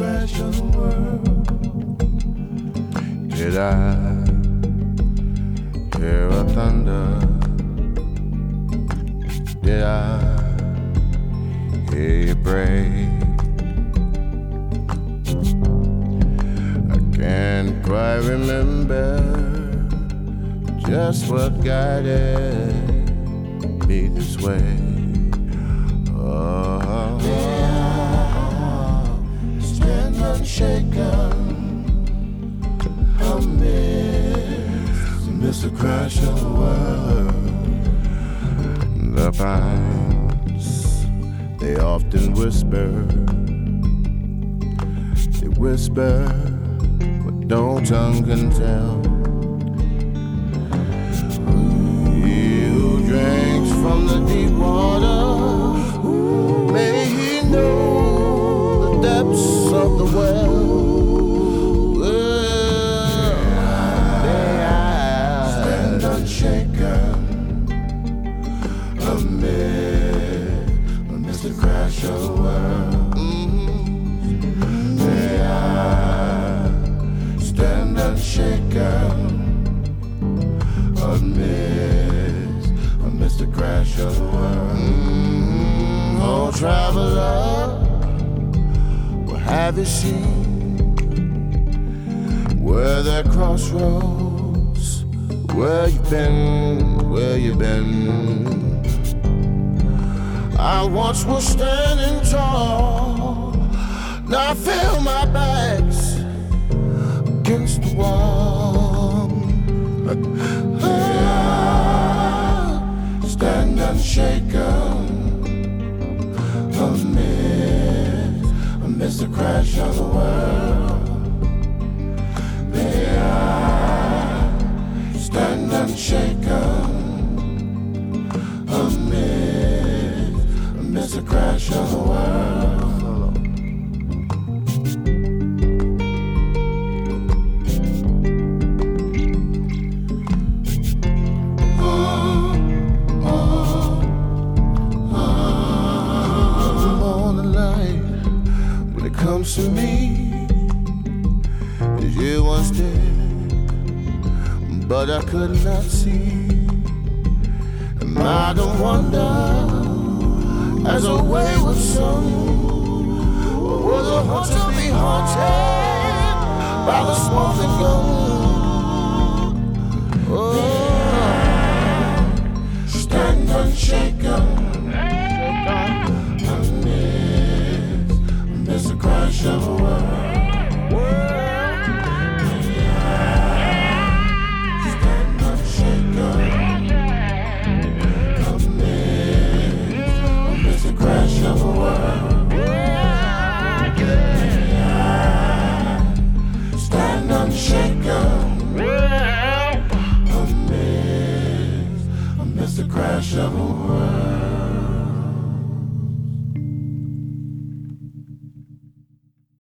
crash of the world. Did I hear a thunder? Did I hear you pray? I can't quite remember just what guided me this way. Oh, stand unshaken amidst the crash of the world. The pines, they often whisper. They whisper what no tongue can tell. He who drinks from the deep water, may he know the depths of the well. Stand unshaken amidst the crash of the world. May I stand unshaken amidst the crash of the world. Oh, traveler, what have you seen? Where there crossroads? Where you been? Where you been? I once was standing tall, now I feel my back's against the wall. Stand unshaken amidst the crash of the world. May I stand unshaken amidst the crash of the world. Comes to me as you once did, but I could not see. And I don't wonder, as a wayward son, will the hunter be haunted by the smoking gun?